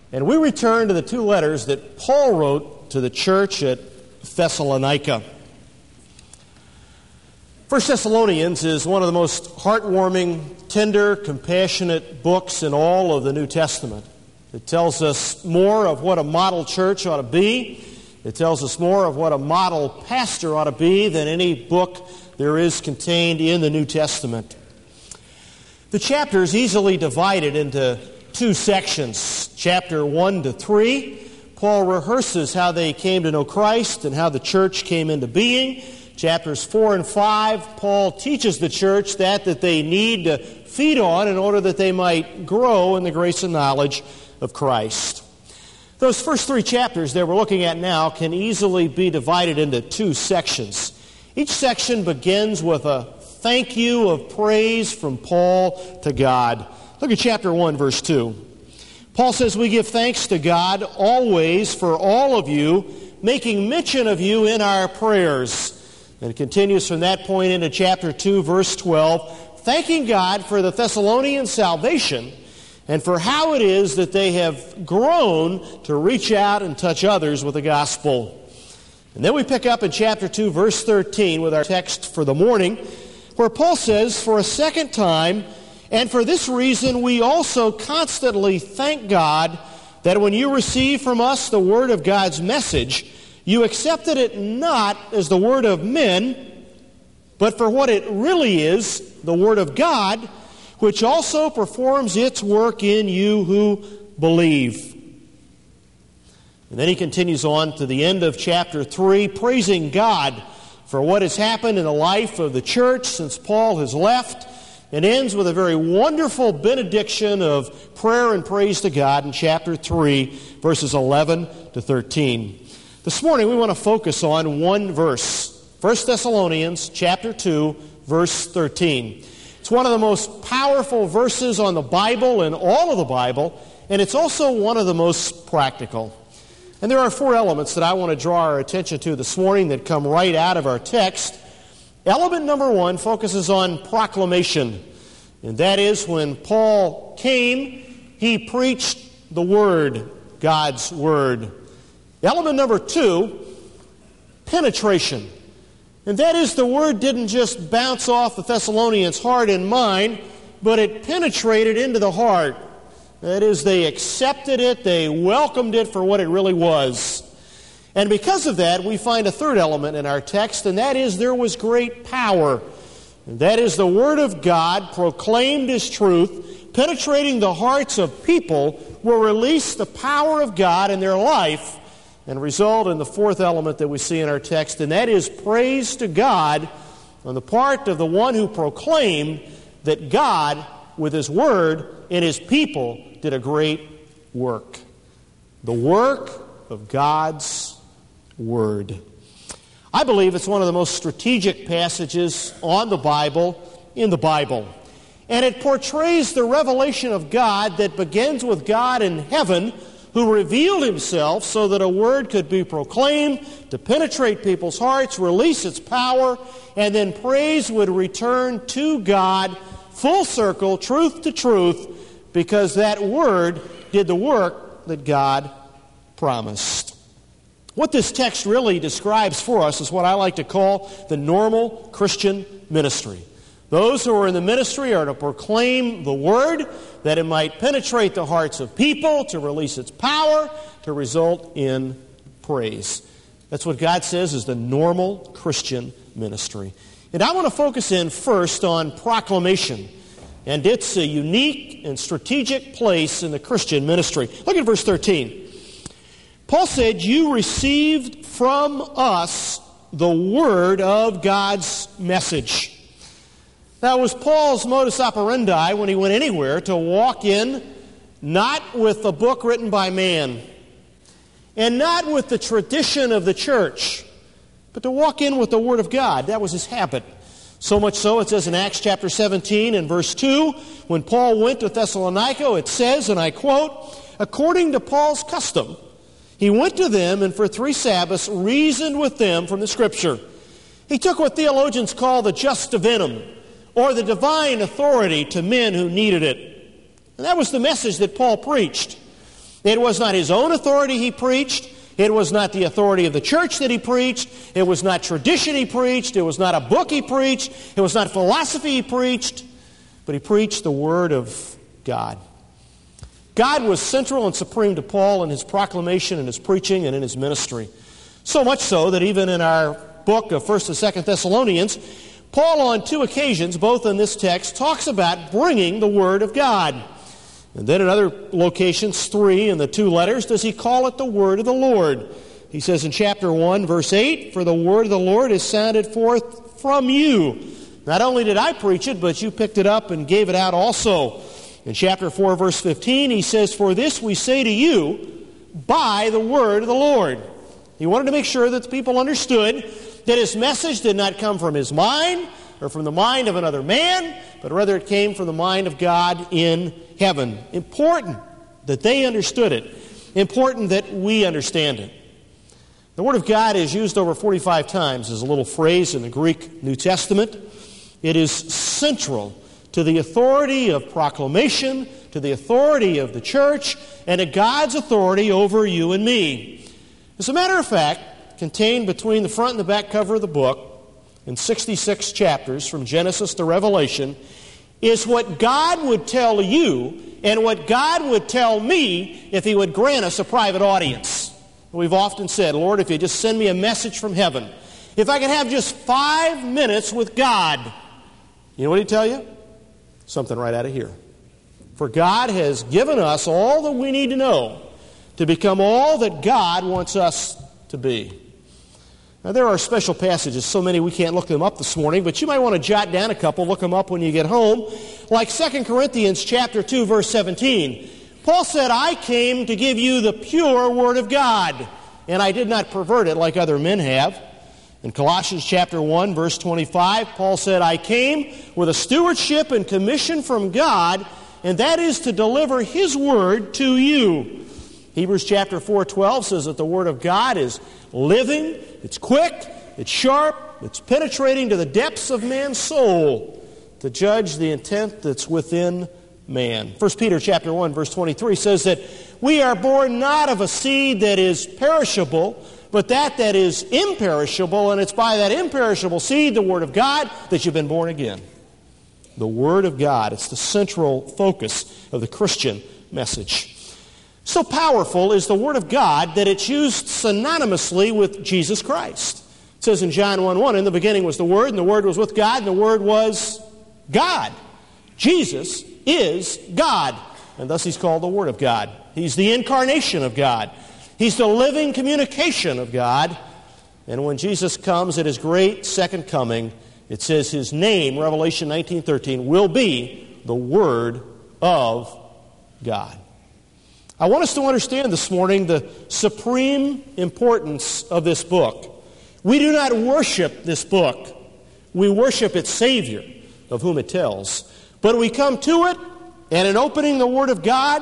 And we return to the two letters that Paul wrote to the church at Thessalonica. 1 Thessalonians is one of the most heartwarming, tender, compassionate books in all of the New Testament. It tells us more of what a model church ought to be. It tells us more of what a model pastor ought to be than any book there is contained in the New Testament. The chapter is easily divided into two sections. Chapter 1 to 3, Paul rehearses how they came to know Christ and how the church came into being. Chapters 4 and 5, Paul teaches the church that they need to feed on in order that they might grow in the grace and knowledge of Christ. Those first three chapters that we're looking at now can easily be divided into two sections. Each section begins with a thank you of praise from Paul to God. Look at chapter 1, verse 2. Paul says, "We give thanks to God always for all of you, making mention of you in our prayers." And it continues from that point into chapter 2, verse 12, thanking God for the Thessalonian salvation and for how it is that they have grown to reach out and touch others with the gospel. And then we pick up in chapter 2, verse 13 with our text for the morning, where Paul says, "For a second time, and for this reason we also constantly thank God that when you received from us the word of God's message, you accepted it not as the word of men, but for what it really is, the word of God, which also performs its work in you who believe." And then he continues on to the end of chapter 3, praising God for what has happened in the life of the church since Paul has left, and ends with a very wonderful benediction of prayer and praise to God in chapter 3, verses 11 to 13. This morning we want to focus on one verse, 1 Thessalonians chapter 2, verse 13. It's one of the most powerful verses on the Bible and all of the Bible, and it's also one of the most practical. And there are four elements that I want to draw our attention to this morning that come right out of our text. Element number one focuses on proclamation, and that is when Paul came, he preached the Word, God's Word. Element number two, penetration. And that is the Word didn't just bounce off the Thessalonians' heart and mind, but it penetrated into the heart. That is, they accepted it, they welcomed it for what it really was. And because of that, we find a third element in our text, and that is there was great power. And that is the Word of God proclaimed as truth, penetrating the hearts of people, will release the power of God in their life and result in the fourth element that we see in our text, and that is praise to God on the part of the one who proclaimed that God, with His Word and His people, did a great work. The work of God's Word. I believe it's one of the most strategic passages on the Bible, in the Bible. And it portrays the revelation of God that begins with God in heaven, who revealed Himself so that a word could be proclaimed to penetrate people's hearts, release its power, and then praise would return to God, full circle, truth to truth, because that word did the work that God promised. What this text really describes for us is what I like to call the normal Christian ministry. Those who are in the ministry are to proclaim the Word, that it might penetrate the hearts of people, to release its power, to result in praise. That's what God says is the normal Christian ministry. And I want to focus in first on proclamation. And it's a unique and strategic place in the Christian ministry. Look at verse 13. Paul said, "You received from us the word of God's message." That was Paul's modus operandi when he went anywhere, to walk in not with a book written by man and not with the tradition of the church, but to walk in with the Word of God. That was his habit. So much so, it says in Acts chapter 17 and verse 2, when Paul went to Thessalonica, it says, and I quote, "According to Paul's custom, he went to them and for 3 Sabbaths reasoned with them from the Scripture. He took what theologians call the just divinum, or the divine authority, to men who needed it." And that was the message that Paul preached. It was not his own authority he preached. It was not the authority of the church that he preached. It was not tradition he preached. It was not a book he preached. It was not philosophy he preached. But he preached the Word of God. God was central and supreme to Paul in his proclamation and his preaching and in his ministry. So much so that even in our book of 1st and 2nd Thessalonians, Paul on 2 occasions, both in this text, talks about bringing the Word of God. And then in other locations, 3 in the 2 letters, does he call it the Word of the Lord. He says in chapter 1, verse 8, "For the Word of the Lord is sounded forth from you. Not only did I preach it, but you picked it up and gave it out also." In chapter 4, verse 15, he says, "For this we say to you by the word of the Lord." He wanted to make sure that the people understood that his message did not come from his mind or from the mind of another man, but rather it came from the mind of God in heaven. Important that they understood it. Important that we understand it. The Word of God is used over 45 times as a little phrase in the Greek New Testament. It is central to the authority of proclamation, to the authority of the church, and to God's authority over you and me. As a matter of fact, contained between the front and the back cover of the book, in 66 chapters from Genesis to Revelation, is what God would tell you and what God would tell me if He would grant us a private audience. We've often said, "Lord, if you just send me a message from heaven, if I could have just 5 minutes with God," you know what He'd tell you? Something right out of here. For God has given us all that we need to know to become all that God wants us to be. Now, there are special passages, so many we can't look them up this morning, but you might want to jot down a couple, look them up when you get home. Like 2 Corinthians chapter 2, verse 17. Paul said, "I came to give you the pure Word of God, and I did not pervert it like other men have." In Colossians chapter 1, verse 25, Paul said, "I came with a stewardship and commission from God, and that is to deliver His Word to you." Hebrews chapter 4:12 says that the Word of God is living, it's quick, it's sharp, it's penetrating to the depths of man's soul to judge the intent that's within man. 1 Peter chapter 1, verse 23 says that we are born not of a seed that is perishable, but that is imperishable, and it's by that imperishable seed, the Word of God, that you've been born again. The Word of God, it's the central focus of the Christian message. So powerful is the Word of God that it's used synonymously with Jesus Christ. It says in John 1:1, "In the beginning was the Word, and the Word was with God, and the Word was God." Jesus is God, and thus He's called the Word of God. He's the incarnation of God. He's the living communication of God. And when Jesus comes at His great second coming, it says His name, Revelation 19:13, will be the Word of God. I want us to understand this morning the supreme importance of this book. We do not worship this book. We worship its Savior, of whom it tells. But we come to it, and in opening the Word of God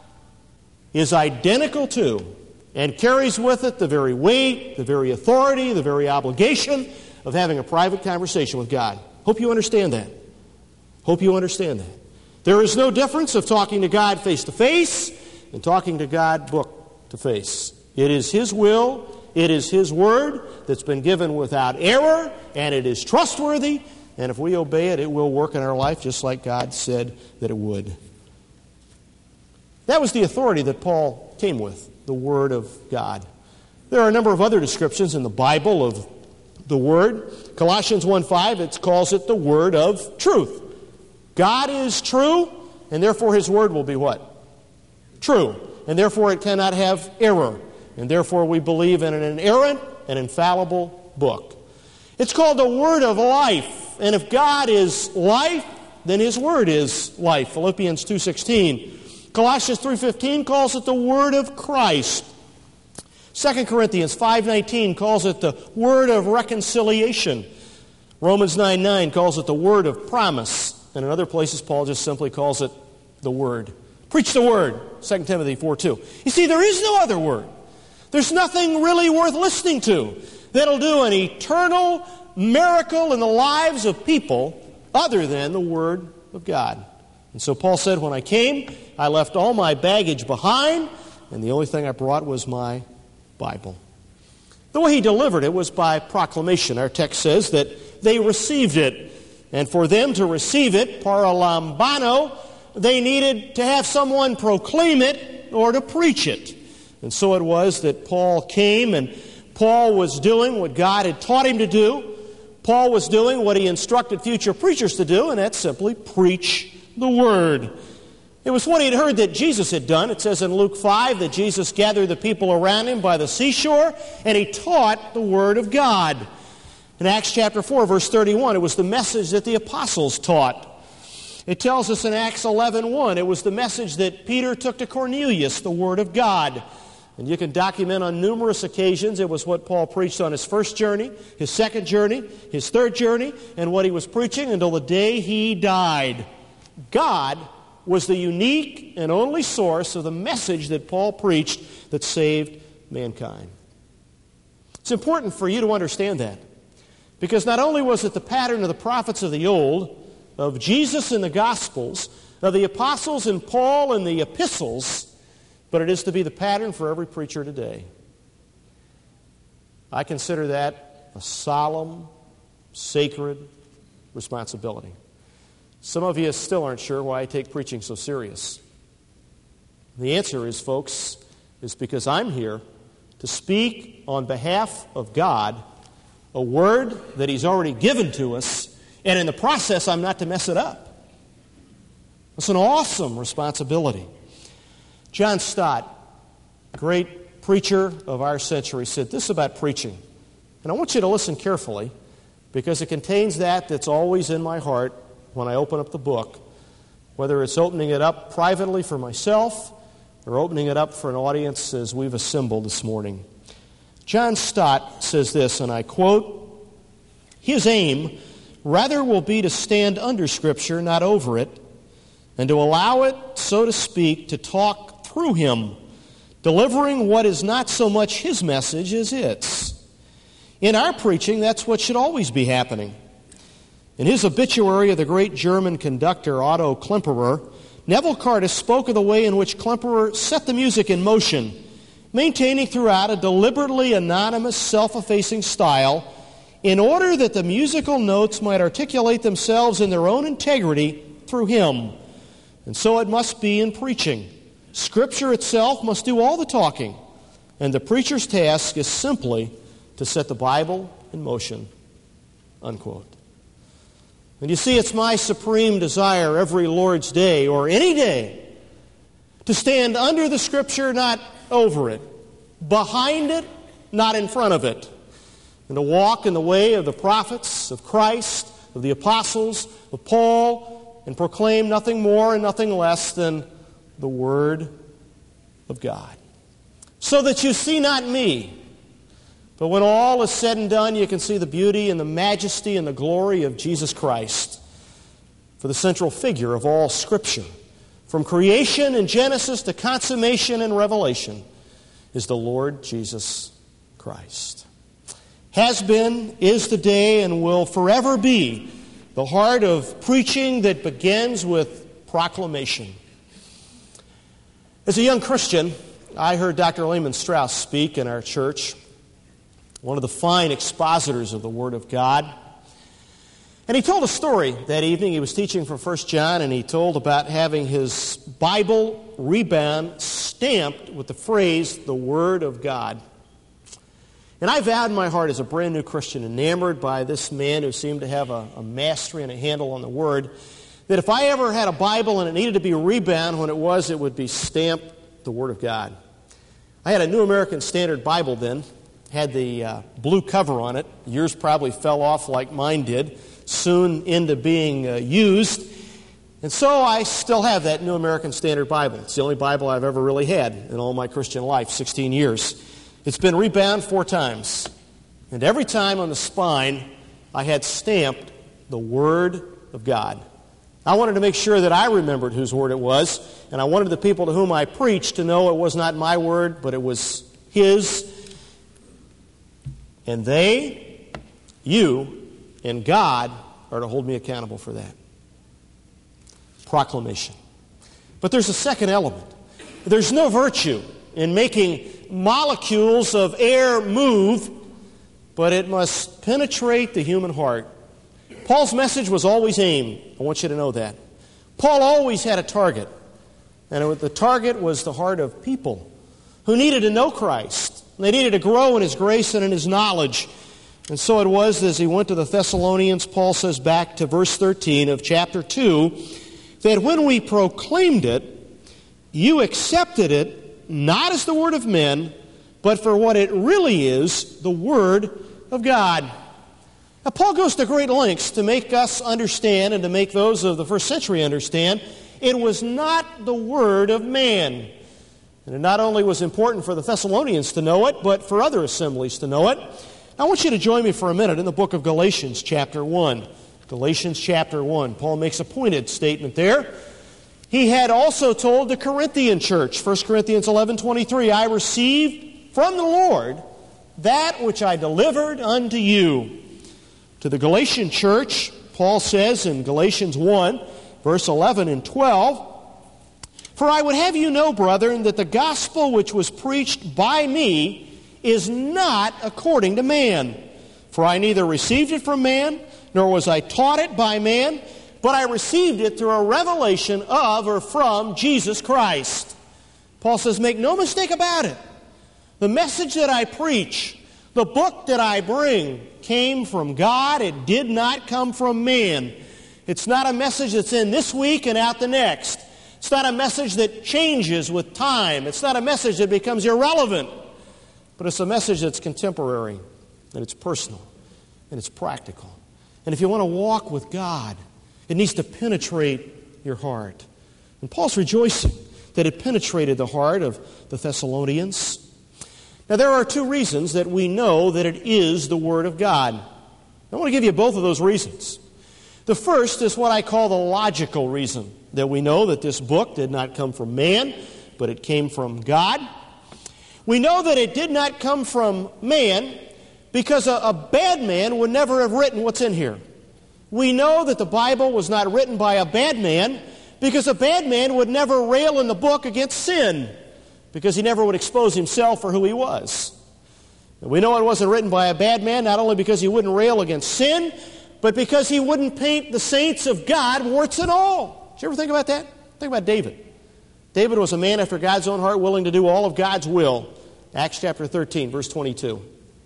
is identical to and carries with it the very weight, the very authority, the very obligation of having a private conversation with God. Hope you understand that. Hope you understand that. There is no difference of talking to God face to face and talking to God book to face. It is His will, it is His Word that's been given without error, and it is trustworthy, and if we obey it, it will work in our life just like God said that it would. That was the authority that Paul came with, the Word of God. There are a number of other descriptions in the Bible of the Word. Colossians 1:5, it calls it the Word of truth. God is true, and therefore His Word will be what? True. And therefore it cannot have error. And therefore we believe in an inerrant and infallible book. It's called the Word of life. And if God is life, then His Word is life. Philippians 2:16. Colossians 3:15 calls it the Word of Christ. 2 Corinthians 5:19 calls it the Word of reconciliation. Romans 9:9 calls it the Word of promise. And in other places, Paul just simply calls it the Word. Preach the Word, 2 Timothy 4:2. You see, there is no other Word. There's nothing really worth listening to that'll do an eternal miracle in the lives of people other than the Word of God. And so Paul said, when I came, I left all my baggage behind, and the only thing I brought was my Bible. The way he delivered it was by proclamation. Our text says that they received it. And for them to receive it, paralambano, they needed to have someone proclaim it or to preach it. And so it was that Paul came, and Paul was doing what God had taught him to do. Paul was doing what he instructed future preachers to do, and that's simply preach the Word. It was what he had heard that Jesus had done. It says in Luke 5 that Jesus gathered the people around him by the seashore, and he taught the Word of God. In Acts chapter 4, verse 31, it was the message that the apostles taught. It tells us in Acts 11:1, it was the message that Peter took to Cornelius, the Word of God. And you can document on numerous occasions it was what Paul preached on his first journey, his second journey, his third journey, and what he was preaching until the day he died. God was the unique and only source of the message that Paul preached that saved mankind. It's important for you to understand that, because not only was it the pattern of the prophets of the old, of Jesus in the Gospels, of the apostles and Paul in the epistles, but it is to be the pattern for every preacher today. I consider that a solemn, sacred responsibility. Some of you still aren't sure why I take preaching so serious. The answer is, folks, is because I'm here to speak on behalf of God a word that He's already given to us, and in the process, I'm not to mess it up. It's an awesome responsibility. John Stott, great preacher of our century, said this about preaching. And I want you to listen carefully, because it contains that's always in my heart when I open up the book, whether it's opening it up privately for myself or opening it up for an audience as we've assembled this morning. John Stott says this, and I quote, "His aim rather will be to stand under Scripture, not over it, and to allow it, so to speak, to talk through him, delivering what is not so much his message as its. In our preaching, that's what should always be happening." In his obituary of the great German conductor Otto Klemperer, Neville Cardis spoke of the way in which Klemperer set the music in motion, maintaining throughout a deliberately anonymous, self-effacing style in order that the musical notes might articulate themselves in their own integrity through him. And so it must be in preaching. Scripture itself must do all the talking, and the preacher's task is simply to set the Bible in motion. Unquote. And you see, it's my supreme desire every Lord's Day, or any day, to stand under the Scripture, not over it, behind it, not in front of it, and to walk in the way of the prophets, of Christ, of the apostles, of Paul, and proclaim nothing more and nothing less than the Word of God. So that you see not me, but when all is said and done, you can see the beauty and the majesty and the glory of Jesus Christ. For the central figure of all Scripture, from creation in Genesis to consummation in Revelation, is the Lord Jesus Christ. Has been, is today, and will forever be the heart of preaching that begins with proclamation. As a young Christian, I heard Dr. Lehman Strauss speak in our church, one of the fine expositors of the Word of God. And he told a story that evening. He was teaching from 1 John, and he told about having his Bible rebound stamped with the phrase, the Word of God. And I vowed in my heart as a brand new Christian, enamored by this man who seemed to have a mastery and a handle on the Word, that if I ever had a Bible and it needed to be rebound, when it would be stamped the Word of God. I had a New American Standard Bible then, had the blue cover on it. Yours probably fell off like mine did, soon into being used. And so I still have that New American Standard Bible. It's the only Bible I've ever really had in all my Christian life, 16 years. It's been rebound 4 times. And every time on the spine, I had stamped the Word of God. I wanted to make sure that I remembered whose word it was, and I wanted the people to whom I preached to know it was not my word, but it was His. And they, you, and God are to hold me accountable for that. Proclamation. But there's a second element. There's no virtue in making molecules of air move, but it must penetrate the human heart. Paul's message was always aimed. I want you to know that. Paul always had a target, and the target was the heart of people who needed to know Christ. They needed to grow in His grace and in His knowledge. And so it was as he went to the Thessalonians, Paul says back to verse 13 of chapter 2, that when we proclaimed it, you accepted it not as the word of men, but for what it really is, the Word of God. Now, Paul goes to great lengths to make us understand and to make those of the first century understand it was not the Word of man. And it not only was important for the Thessalonians to know it, but for other assemblies to know it. I want you to join me for a minute in the book of Galatians chapter 1. Galatians chapter 1. Paul makes a pointed statement there. He had also told the Corinthian church, 1 Corinthians 11:23, I received from the Lord that which I delivered unto you. To the Galatian church, Paul says in Galatians 1, verse 11 and 12, For I would have you know, brethren, that the gospel which was preached by me is not according to man. For I neither received it from man, nor was I taught it by man, but I received it through a revelation of or from Jesus Christ. Paul says, make no mistake about it. The message that I preach, the book that I bring, came from God. It did not come from man. It's not a message that's in this week and out the next. It's not a message that changes with time. It's not a message that becomes irrelevant. But it's a message that's contemporary, and it's personal, and it's practical. And if you want to walk with God, it needs to penetrate your heart. And Paul's rejoicing that it penetrated the heart of the Thessalonians. Now, there are two reasons that we know that it is the Word of God. I want to give you both of those reasons. The first is what I call the logical reason, that we know that this book did not come from man, but it came from God. We know that it did not come from man because a bad man would never have written what's in here. We know that the Bible was not written by a bad man because a bad man would never rail in the book against sin, because he never would expose himself for who he was. And we know it wasn't written by a bad man not only because he wouldn't rail against sin, but because he wouldn't paint the saints of God warts and all. Did you ever think about that? Think about David. David was a man after God's own heart, willing to do all of God's will. Acts chapter 13, verse 22.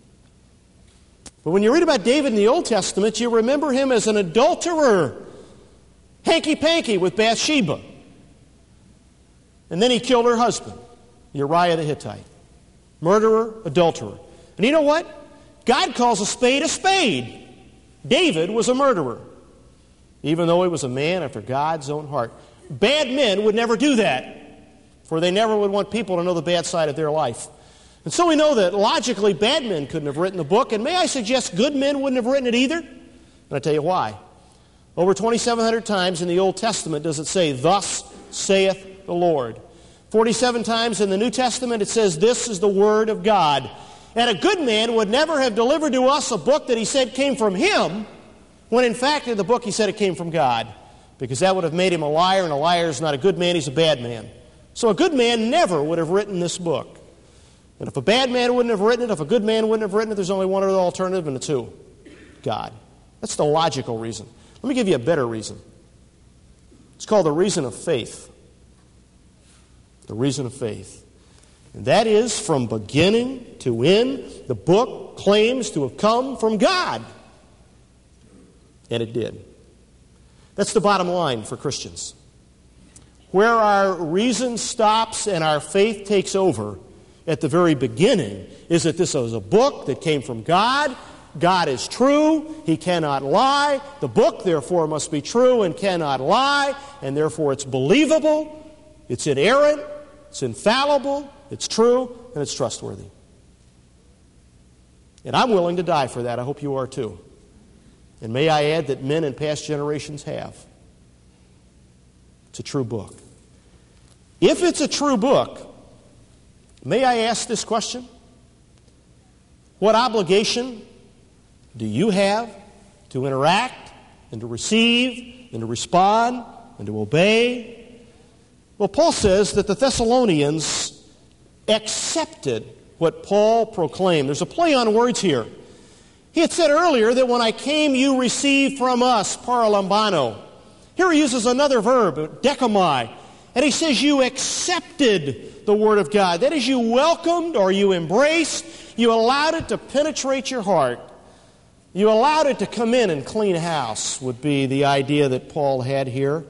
But when you read about David in the Old Testament, you remember him as an adulterer, hanky-panky with Bathsheba. And then he killed her husband, Uriah the Hittite. Murderer, adulterer. And you know what? God calls a spade. David was a murderer, even though he was a man after God's own heart. Bad men would never do that, for they never would want people to know the bad side of their life. And so we know that logically bad men couldn't have written the book, and may I suggest good men wouldn't have written it either? And I'll tell you why. Over 2,700 times in the Old Testament does it say, thus saith the Lord. 47 times in the New Testament it says, this is the Word of God. And a good man would never have delivered to us a book that he said came from him, when in fact in the book he said it came from God, because that would have made him a liar, and a liar is not a good man, he's a bad man. So a good man never would have written this book. And if a bad man wouldn't have written it, if a good man wouldn't have written it, there's only one other alternative, and it's who? God. That's the logical reason. Let me give you a better reason. It's called the reason of faith. The reason of faith. And that is, from beginning to end, the book claims to have come from God. And it did. That's the bottom line for Christians. Where our reason stops and our faith takes over at the very beginning is that this was a book that came from God. God is true. He cannot lie. The book, therefore, must be true and cannot lie, and therefore it's believable, it's inerrant, it's infallible, it's true, and it's trustworthy. And I'm willing to die for that. I hope you are too. And may I add that men in past generations have. It's a true book. If it's a true book, may I ask this question? What obligation do you have to interact and to receive and to respond and to obey? Well, Paul says that the Thessalonians accepted what Paul proclaimed. There's a play on words here. He had said earlier that when I came, you received from us, paralambano. Here he uses another verb, dekamai. And he says you accepted the Word of God. That is, you welcomed or you embraced, you allowed it to penetrate your heart. You allowed it to come in and clean house, would be the idea that Paul had here.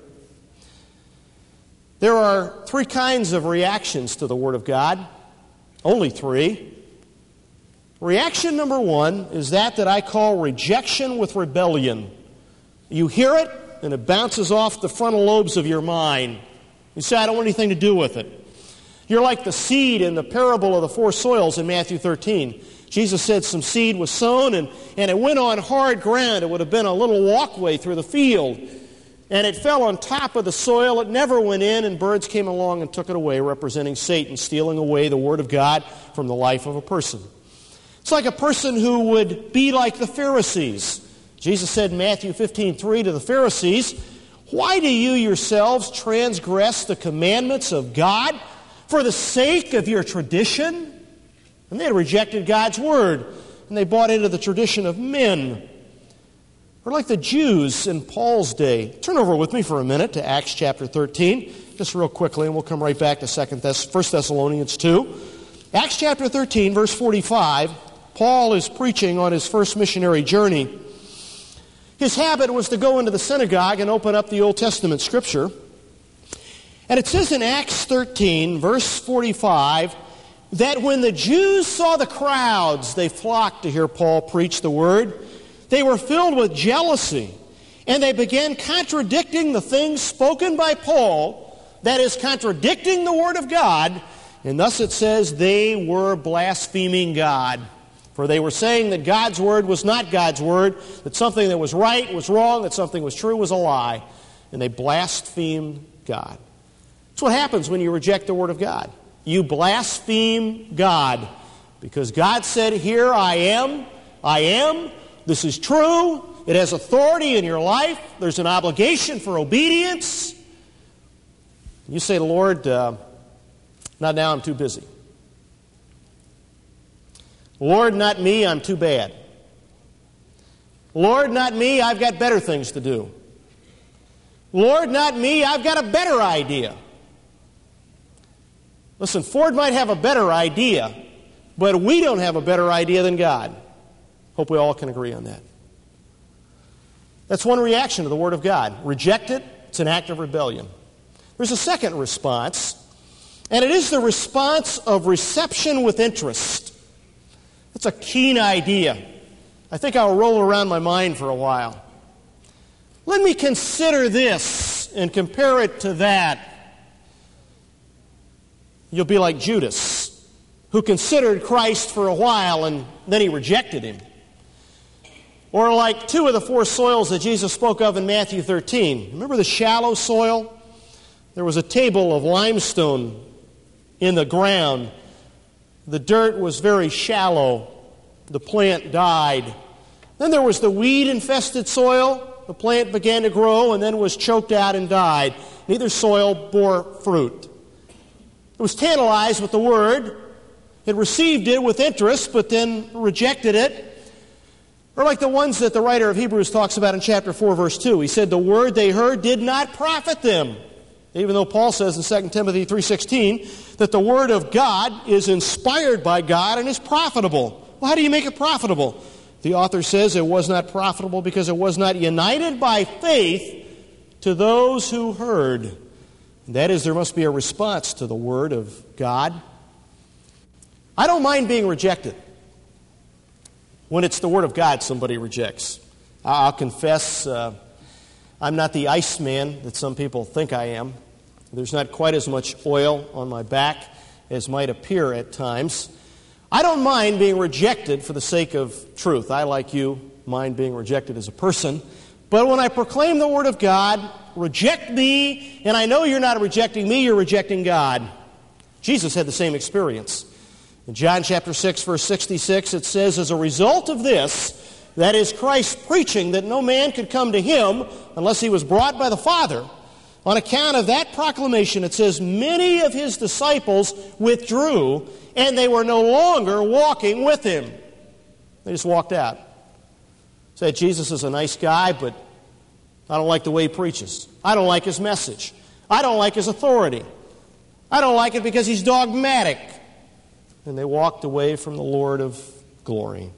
There are three kinds of reactions to the Word of God. Only three. Reaction number one is that I call rejection with rebellion. You hear it, and it bounces off the frontal lobes of your mind. You say, I don't want anything to do with it. You're like the seed in the parable of the four soils in Matthew 13. Jesus said some seed was sown, and it went on hard ground. It would have been a little walkway through the field. And it fell on top of the soil. It never went in, and birds came along and took it away, representing Satan, stealing away the Word of God from the life of a person. It's like a person who would be like the Pharisees. Jesus said in Matthew 15:3 to the Pharisees, why do you yourselves transgress the commandments of God for the sake of your tradition? And they had rejected God's Word, and they bought into the tradition of men. Or like the Jews in Paul's day. Turn over with me for a minute to Acts chapter 13, just real quickly, and we'll come right back to 1 Thessalonians 2. Acts chapter 13, verse 45, Paul is preaching on his first missionary journey. His habit was to go into the synagogue and open up the Old Testament Scripture. And it says in Acts 13, verse 45, that when the Jews saw the crowds, they flocked to hear Paul preach the Word. They were filled with jealousy, and they began contradicting the things spoken by Paul, that is, contradicting the Word of God, and thus it says they were blaspheming God. For they were saying that God's Word was not God's Word, that something that was right was wrong, that something was true was a lie, and they blasphemed God. That's what happens when you reject the Word of God. You blaspheme God, because God said, here I am, this is true, it has authority in your life, there's an obligation for obedience. You say, Lord, not now, I'm too busy. Lord, not me, I'm too bad. Lord, not me, I've got better things to do. Lord, not me, I've got a better idea. Listen, Ford might have a better idea, but we don't have a better idea than God. Hope we all can agree on that. That's one reaction to the Word of God. Reject it, it's an act of rebellion. There's a second response, and it is the response of reception with interest. It's a keen idea. I think I'll roll around my mind for a while. Let me consider this and compare it to that. You'll be like Judas, who considered Christ for a while and then he rejected him. Or like two of the four soils that Jesus spoke of in Matthew 13. Remember the shallow soil? There was a table of limestone in the ground. The dirt was very shallow. The plant died. Then there was the weed-infested soil. The plant began to grow and then was choked out and died. Neither soil bore fruit. It was tantalized with the Word. It received it with interest, but then rejected it. Or like the ones that the writer of Hebrews talks about in chapter 4, verse 2. He said the Word they heard did not profit them. Even though Paul says in 2 Timothy 3:16 that the Word of God is inspired by God and is profitable. Well, how do you make it profitable? The author says it was not profitable because it was not united by faith to those who heard. And that is, there must be a response to the Word of God. I don't mind being rejected when it's the Word of God somebody rejects. I'll confess I'm not the Iceman that some people think I am. There's not quite as much oil on my back as might appear at times. I don't mind being rejected for the sake of truth. I, like you, mind being rejected as a person. But when I proclaim the Word of God, reject me, and I know you're not rejecting me, you're rejecting God. Jesus had the same experience. In John chapter 6, verse 66, it says, as a result of this, that is Christ preaching that no man could come to him unless he was brought by the Father, on account of that proclamation, it says, many of his disciples withdrew, and they were no longer walking with him. They just walked out. Said, Jesus is a nice guy, but I don't like the way he preaches. I don't like his message. I don't like his authority. I don't like it because he's dogmatic. And they walked away from the Lord of glory.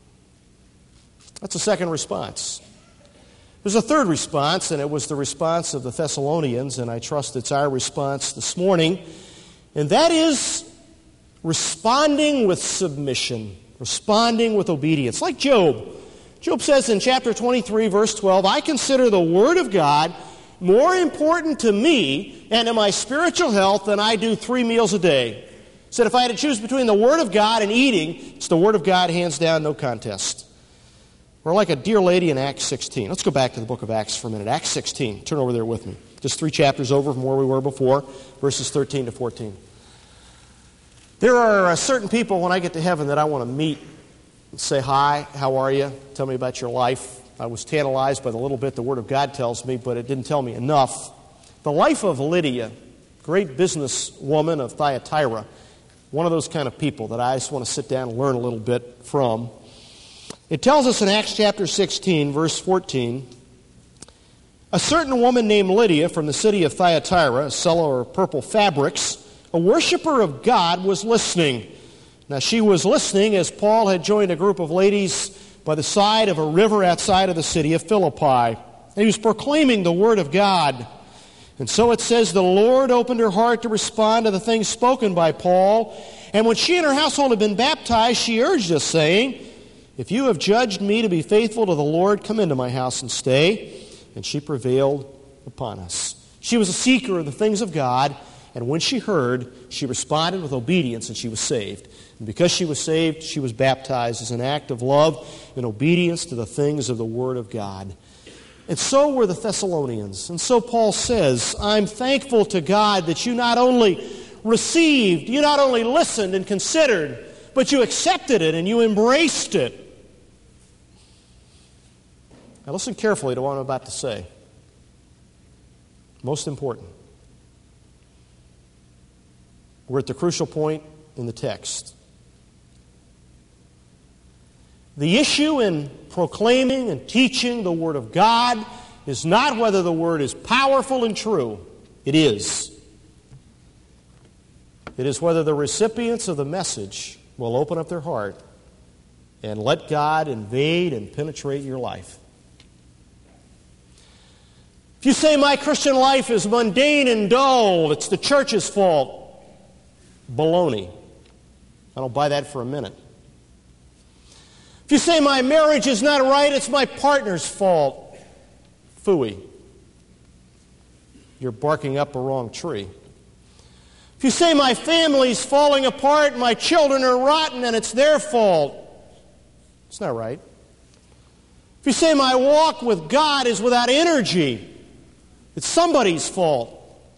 That's the second response. There's a third response, and it was the response of the Thessalonians, and I trust it's our response this morning, and that is responding with submission, responding with obedience. Like Job. Job says in chapter 23, verse 12, I consider the Word of God more important to me and to my spiritual health than I do 3 meals a day. He said if I had to choose between the Word of God and eating, it's the Word of God, hands down, no contest. We're like a dear lady in Acts 16. Let's go back to the book of Acts for a minute. Acts 16. Turn over there with me. Just 3 chapters over from where we were before, verses 13 to 14. There are certain people when I get to heaven that I want to meet and say, hi, how are you? Tell me about your life. I was tantalized by the little bit the Word of God tells me, but it didn't tell me enough. The life of Lydia, great businesswoman of Thyatira, one of those kind of people that I just want to sit down and learn a little bit from. It tells us in Acts chapter 16, verse 14, a certain woman named Lydia from the city of Thyatira, a seller of purple fabrics, a worshiper of God, was listening. Now she was listening as Paul had joined a group of ladies by the side of a river outside of the city of Philippi. And he was proclaiming the Word of God. And so it says the Lord opened her heart to respond to the things spoken by Paul. And when she and her household had been baptized, she urged us, saying, if you have judged me to be faithful to the Lord, come into my house and stay. And she prevailed upon us. She was a seeker of the things of God, and when she heard, she responded with obedience, and she was saved. And because she was saved, she was baptized as an act of love and obedience to the things of the Word of God. And so were the Thessalonians. And so Paul says, I'm thankful to God that you not only received, you not only listened and considered, but you accepted it and you embraced it. Now listen carefully to what I'm about to say. Most important. We're at the crucial point in the text. The issue in proclaiming and teaching the Word of God is not whether the Word is powerful and true. It is. It is whether the recipients of the message will open up their heart and let God invade and penetrate your life. If you say my Christian life is mundane and dull, it's the church's fault. Baloney. I don't buy that for a minute. If you say my marriage is not right, it's my partner's fault. Phooey. You're barking up a wrong tree. If you say my family's falling apart, my children are rotten, and it's their fault, it's not right. If you say my walk with God is without energy, it's somebody's fault.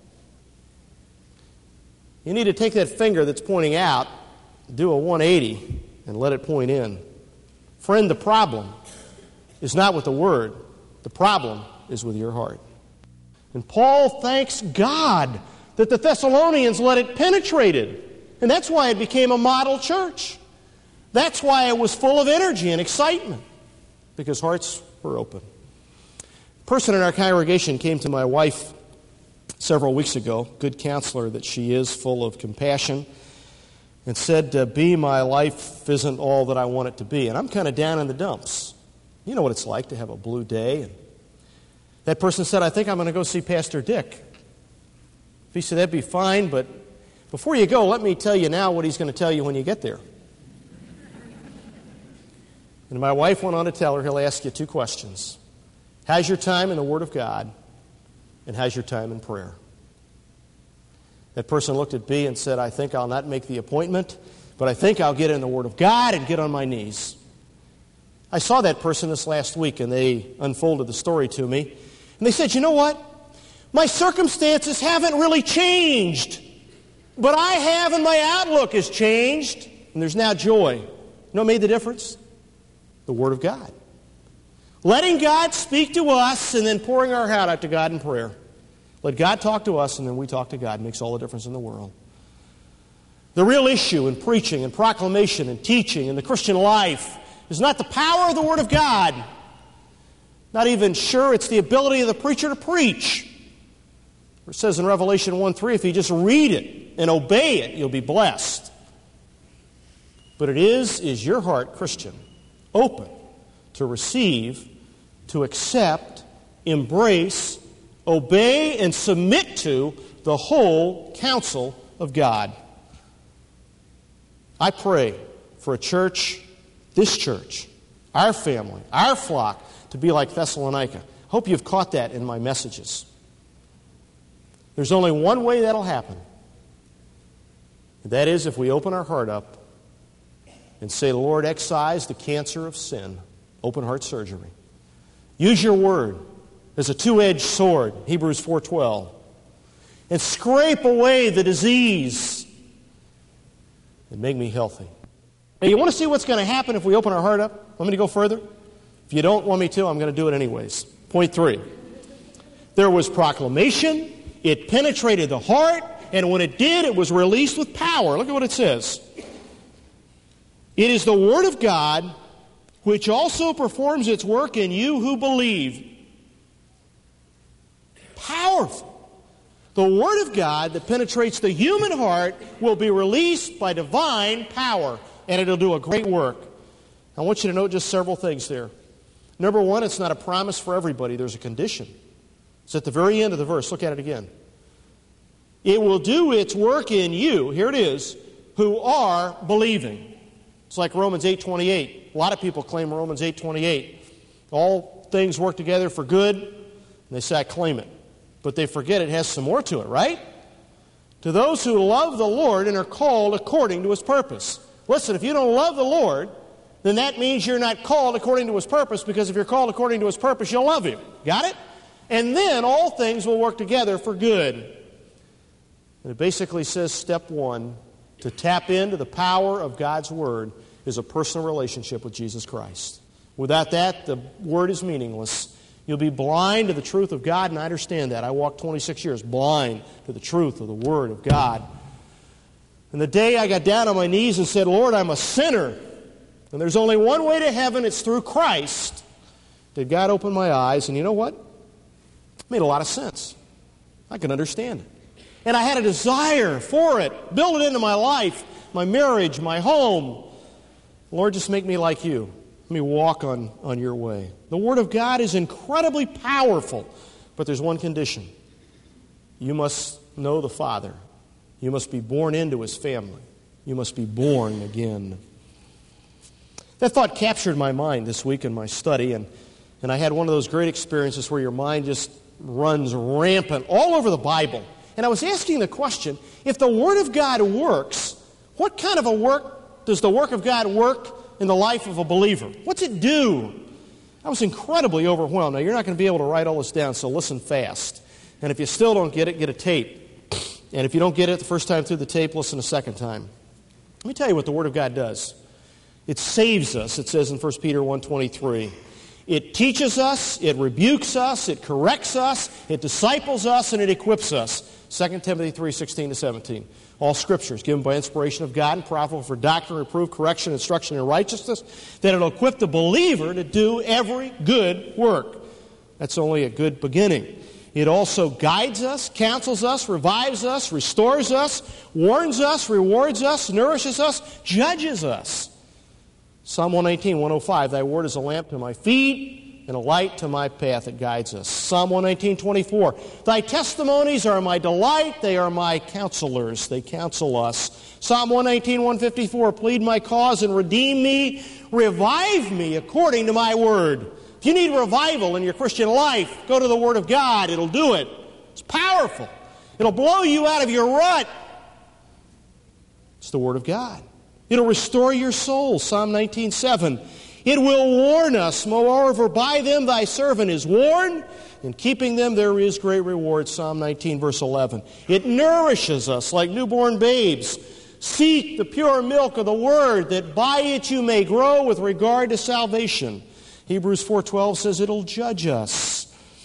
You need to take that finger that's pointing out, do a 180, and let it point in. Friend, the problem is not with the Word. The problem is with your heart. And Paul thanks God that the Thessalonians let it penetrated. And that's why it became a model church. That's why it was full of energy and excitement, because hearts were open. A person in our congregation came to my wife several weeks ago, good counselor that she is, full of compassion, and said, "B, my life isn't all that I want it to be." And I'm kind of down in the dumps. You know what it's like to have a blue day. And that person said, "I think I'm going to go see Pastor Dick." He said, "That'd be fine, but before you go, let me tell you now what he's going to tell you when you get there." And my wife went on to tell her, he'll ask you 2 questions. How's your time in the Word of God? And how's your time in prayer? That person looked at B and said, "I think I'll not make the appointment, but I think I'll get in the Word of God and get on my knees." I saw that person this last week, and they unfolded the story to me. And they said, "You know what? My circumstances haven't really changed, but I have, and my outlook has changed, and there's now joy." You know what made the difference? The Word of God. Letting God speak to us and then pouring our heart out to God in prayer. Let God talk to us, and then we talk to God. It makes all the difference in the world. The real issue in preaching and proclamation and teaching in the Christian life is not the power of the Word of God. Not even sure it's the ability of the preacher to preach. It says in Revelation 1:3, if you just read it and obey it, you'll be blessed. But it is your heart, Christian, open to receive, to accept, embrace, obey, and submit to the whole counsel of God? I pray for a church, this church, our family, our flock, to be like Thessalonica. Hope you've caught that in my messages. There's only one way that'll happen. And that is if we open our heart up and say, Lord, excise the cancer of sin. Open heart surgery. Use your word as a two-edged sword, Hebrews 4:12. And scrape away the disease and make me healthy. Now, you want to see what's going to happen if we open our heart up? Want me to go further? If you don't want me to, I'm going to do it anyways. Point 3. There was proclamation. It penetrated the heart. And when it did, it was released with power. Look at what it says. It is the Word of God which also performs its work in you who believe. Powerful. The Word of God that penetrates the human heart will be released by divine power, and it'll do a great work. I want you to note just several things there. Number one, it's not a promise for everybody. There's a condition. It's at the very end of the verse. Look at it again. It will do its work in you, here it is, who are believing. It's like Romans 8:28. A lot of people claim Romans 8:28. All things work together for good, and they say, I claim it. But they forget it has some more to it, right? To those who love the Lord and are called according to His purpose. Listen, if you don't love the Lord, then that means you're not called according to His purpose, because if you're called according to His purpose, you'll love Him. Got it? And then all things will work together for good. And it basically says, step one, to tap into the power of God's Word is a personal relationship with Jesus Christ. Without that, the Word is meaningless. You'll be blind to the truth of God, and I understand that. I walked 26 years blind to the truth of the Word of God. And the day I got down on my knees and said, Lord, I'm a sinner, and there's only one way to heaven, it's through Christ, did God open my eyes, and you know what? It made a lot of sense. I could understand it. And I had a desire for it, build it into my life, my marriage, my home. Lord, just make me like you. Let me walk on your way. The Word of God is incredibly powerful, but there's one condition. You must know the Father. You must be born into His family. You must be born again. That thought captured my mind this week in my study, and I had one of those great experiences where your mind just runs rampant all over the Bible. And I was asking the question, if the Word of God works, what kind of a work does the work of God work in the life of a believer? What's it do? I was incredibly overwhelmed. Now, you're not going to be able to write all this down, so listen fast. And if you still don't get it, get a tape. And if you don't get it the first time through the tape, listen a second time. Let me tell you what the Word of God does. It saves us, it says in 1 Peter 1:23. It teaches us, it rebukes us, it corrects us, it disciples us, and it equips us. 2 Timothy 3:16-17. All Scripture is given by inspiration of God and profitable for doctrine, reproof, correction, instruction in righteousness, that it will equip the believer to do every good work. That's only a good beginning. It also guides us, counsels us, revives us, restores us, warns us, rewards us, nourishes us, judges us. Psalm 119, 105, Thy word is a lamp to my feet and a light to my path. It guides us. Psalm 119, 24, Thy testimonies are my delight. They are my counselors. They counsel us. Psalm 119, 154, Plead my cause and redeem me. Revive me according to my word. If you need revival in your Christian life, go to the Word of God. It'll do it. It's powerful. It'll blow you out of your rut. It's the Word of God. It'll restore your soul. Psalm 19:7. It will warn us. Moreover, by them thy servant is warned. In keeping them there is great reward. Psalm 19, verse 11. It nourishes us like newborn babes. Seek the pure milk of the Word, that by it you may grow with regard to salvation. Hebrews 4:12 says it'll judge us.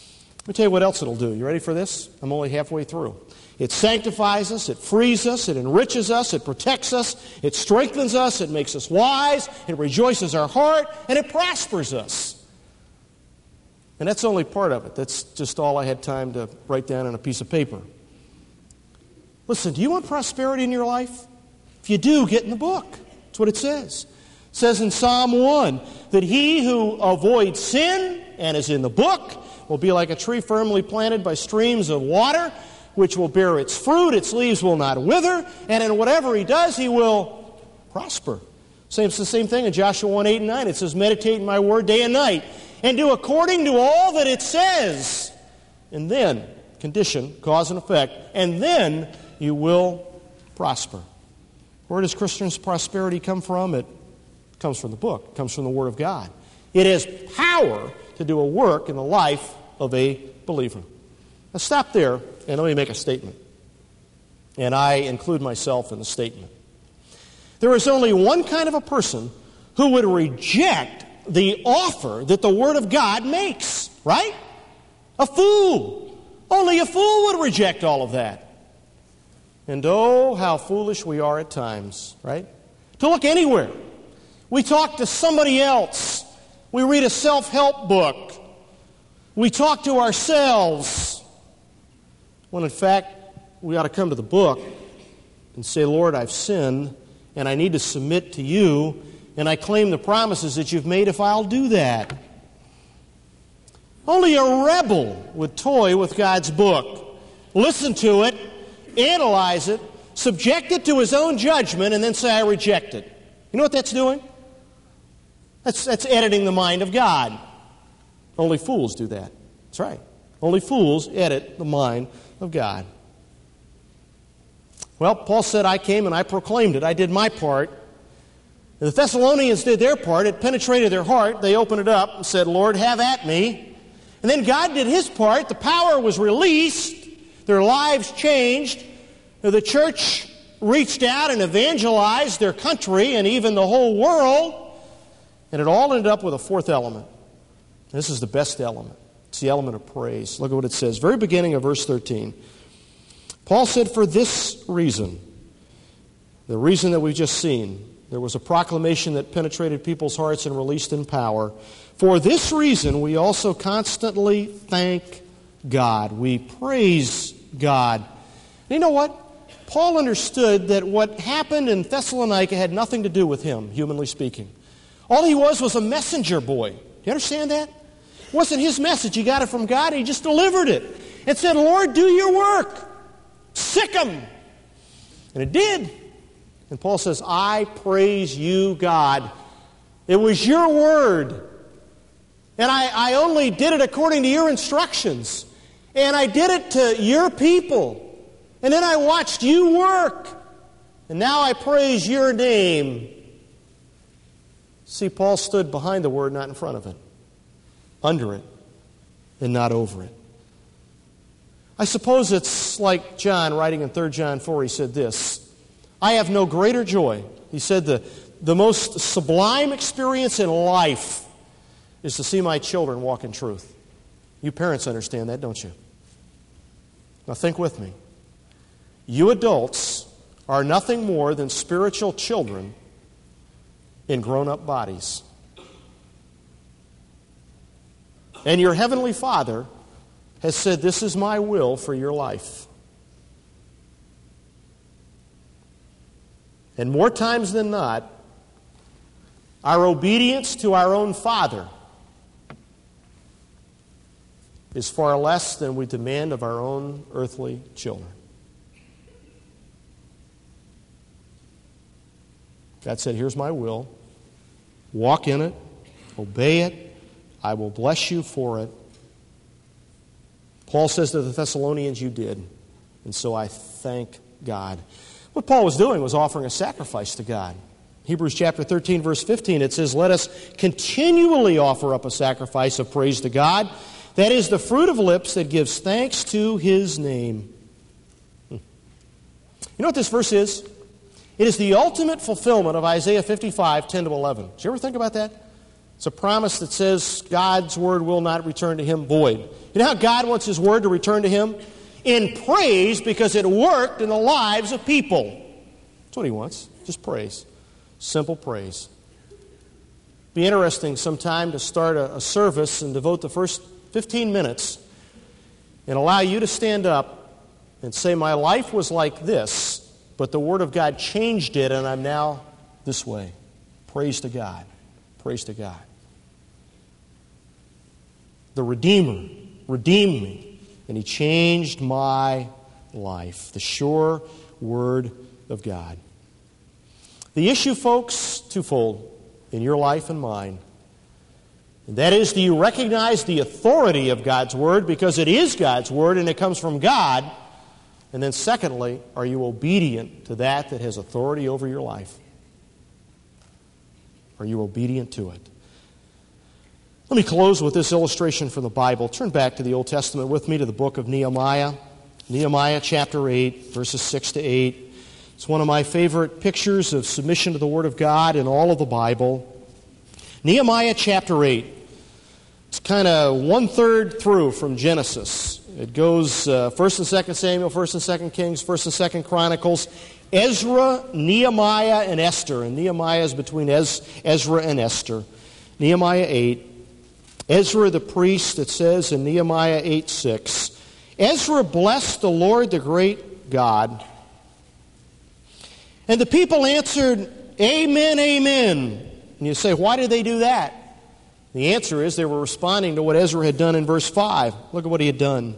Let me tell you what else it'll do. You ready for this? I'm only halfway through. It sanctifies us, it frees us, it enriches us, it protects us, it strengthens us, it makes us wise, it rejoices our heart, and it prospers us. And that's only part of it. That's just all I had time to write down on a piece of paper. Listen, do you want prosperity in your life? If you do, get in the book. That's what it says. It says in Psalm 1 that he who avoids sin and is in the book will be like a tree firmly planted by streams of water, which will bear its fruit, its leaves will not wither, and in whatever he does, he will prosper. It's the same thing in Joshua 1, 8 and 9. It says, meditate in my word day and night, and do according to all that it says. And then, condition, cause and effect, and then you will prosper. Where does Christians' prosperity come from? It comes from the book. It comes from the Word of God. It has power to do a work in the life of a believer. Now stop there and let me make a statement. And I include myself in the statement. There is only one kind of a person who would reject the offer that the Word of God makes, right? A fool. Only a fool would reject all of that. And oh, how foolish we are at times, right? To look anywhere. We talk to somebody else. We read a self-help book. We talk to ourselves. When in fact, we ought to come to the book and say, Lord, I've sinned, and I need to submit to you, and I claim the promises that you've made if I'll do that. Only a rebel would toy with God's book, listen to it, analyze it, subject it to his own judgment, and then say, I reject it. You know what that's doing? That's editing the mind of God. Only fools do that. That's right. Only fools edit the mind of God. Well, Paul said, I came and I proclaimed it. I did my part. And the Thessalonians did their part. It penetrated their heart. They opened it up and said, Lord, have at me. And then God did his part. The power was released. Their lives changed. The church reached out and evangelized their country and even the whole world. And it all ended up with a fourth element. This is the best element. It's the element of praise. Look at what it says. Very beginning of verse 13. Paul said, for this reason, the reason that we've just seen, there was a proclamation that penetrated people's hearts and released in power. For this reason, we also constantly thank God. We praise God. And you know what? Paul understood that what happened in Thessalonica had nothing to do with him, humanly speaking. All he was a messenger boy. Do you understand that? It wasn't his message. He got it from God. He just delivered it and said, Lord, do your work. Sick them. And it did. And Paul says, I praise you, God. It was your word. And I only did it according to your instructions. And I did it to your people. And then I watched you work. And now I praise your name. See, Paul stood behind the word, not in front of it. Under it, and not over it. I suppose it's like John writing in 3 John 4, he said this, I have no greater joy. He said the most sublime experience in life is to see my children walk in truth. You parents understand that, don't you? Now think with me. You adults are nothing more than spiritual children in grown-up bodies. And your Heavenly Father has said, this is my will for your life. And more times than not, our obedience to our own Father is far less than we demand of our own earthly children. God said, here's my will. Walk in it. Obey it. I will bless you for it. Paul says to the Thessalonians, you did. And so I thank God. What Paul was doing was offering a sacrifice to God. Hebrews chapter 13, verse 15, it says, let us continually offer up a sacrifice of praise to God. That is the fruit of lips that gives thanks to his name. You know what this verse is? It is the ultimate fulfillment of Isaiah 55, 10 to 11. Did you ever think about that? It's a promise that says God's Word will not return to Him void. You know how God wants His Word to return to Him? In praise, because it worked in the lives of people. That's what He wants. Just praise. Simple praise. Be interesting sometime to start a service and devote the first 15 minutes and allow you to stand up and say, my life was like this, but the Word of God changed it and I'm now this way. Praise to God. Praise to God. The Redeemer redeemed me, and He changed my life. The sure Word of God. The issue, folks, twofold in your life and mine. And that is, do you recognize the authority of God's Word because it is God's Word and it comes from God? And then secondly, are you obedient to that has authority over your life? Are you obedient to it? Let me close with this illustration from the Bible. Turn back to the Old Testament with me to the book of Nehemiah. Nehemiah chapter 8, verses 6 to 8. It's one of my favorite pictures of submission to the Word of God in all of the Bible. Nehemiah chapter 8. It's kind of 1/3 through from Genesis. It goes 1st and 2nd Samuel, 1st and 2nd Kings, 1st and 2nd Chronicles, Ezra, Nehemiah, and Esther. And Nehemiah is between Ezra and Esther. Nehemiah 8. Ezra the priest, it says in Nehemiah 8:6, Ezra blessed the Lord, the great God. And the people answered, Amen, amen. And you say, why did they do that? The answer is they were responding to what Ezra had done in verse 5. Look at what he had done.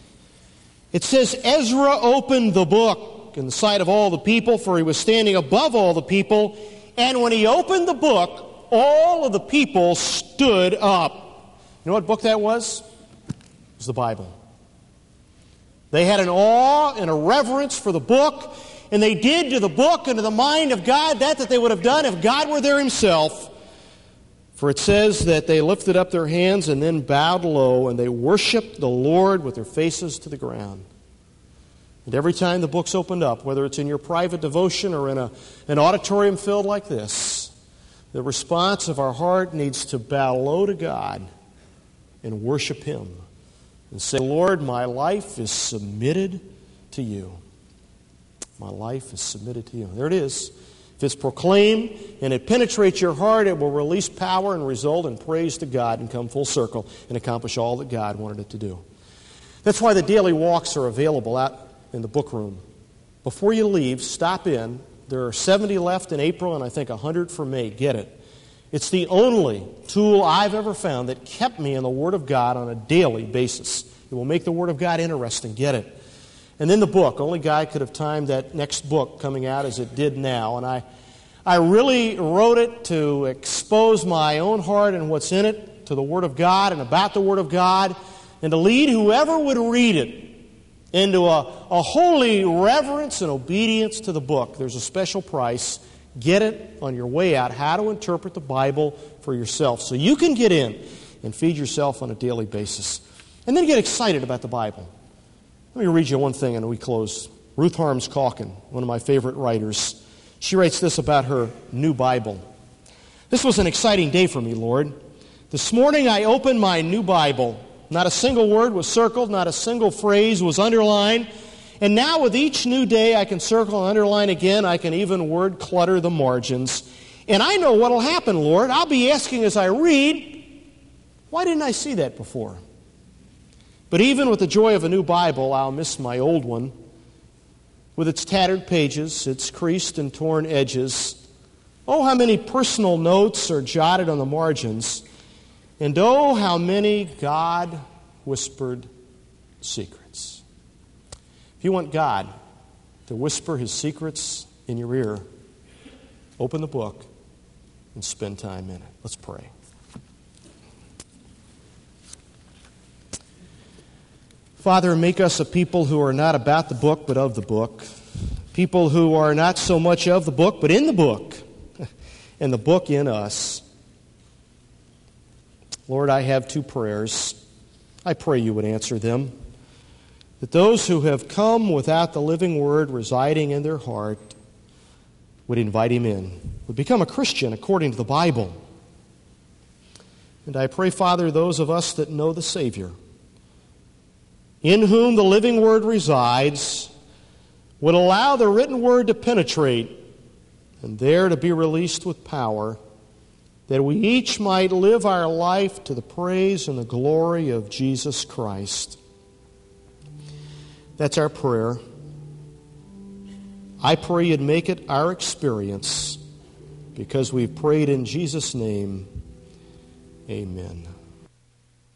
It says, Ezra opened the book in the sight of all the people, for he was standing above all the people. And when he opened the book, all of the people stood up. You know what book that was? It was the Bible. They had an awe and a reverence for the book, and they did to the book and to the mind of God that they would have done if God were there Himself. For it says that they lifted up their hands and then bowed low, and they worshiped the Lord with their faces to the ground. And every time the book's opened up, whether it's in your private devotion or in an auditorium filled like this, the response of our heart needs to bow low to God and worship Him and say, Lord, my life is submitted to You. My life is submitted to You. There it is. If it's proclaimed and it penetrates your heart, it will release power and result in praise to God and come full circle and accomplish all that God wanted it to do. That's why the daily walks are available out in the book room. Before you leave, stop in. There are 70 left in April and I think 100 for May. Get it. It's the only tool I've ever found that kept me in the Word of God on a daily basis. It will make the Word of God interesting. Get it. And then the book. Only God could have timed that next book coming out as it did now. And I really wrote it to expose my own heart and what's in it to the Word of God and about the Word of God, and to lead whoever would read it into a holy reverence and obedience to the book. There's a special price. Get it on your way out, how to interpret the Bible for yourself, so you can get in and feed yourself on a daily basis. And then get excited about the Bible. Let me read you one thing and we close. Ruth Harms Calkin, one of my favorite writers, she writes this about her new Bible. This was an exciting day for me, Lord. This morning I opened my new Bible. Not a single word was circled, not a single phrase was underlined. And now with each new day I can circle and underline again. I can even word clutter the margins. And I know what will happen, Lord. I'll be asking as I read, why didn't I see that before? But even with the joy of a new Bible, I'll miss my old one. With its tattered pages, its creased and torn edges. Oh, how many personal notes are jotted on the margins. And oh, how many God-whispered secrets. If you want God to whisper His secrets in your ear, open the book and spend time in it. Let's pray. Father, make us a people who are not about the book, but of the book. People who are not so much of the book, but in the book. And the book in us. Lord, I have two prayers. I pray you would answer them. That those who have come without the living Word residing in their heart would invite Him in, would become a Christian according to the Bible. And I pray, Father, those of us that know the Savior, in whom the living Word resides, would allow the written Word to penetrate and there to be released with power, that we each might live our life to the praise and the glory of Jesus Christ. That's our prayer. I pray you'd make it our experience, because we've prayed in Jesus' name. Amen.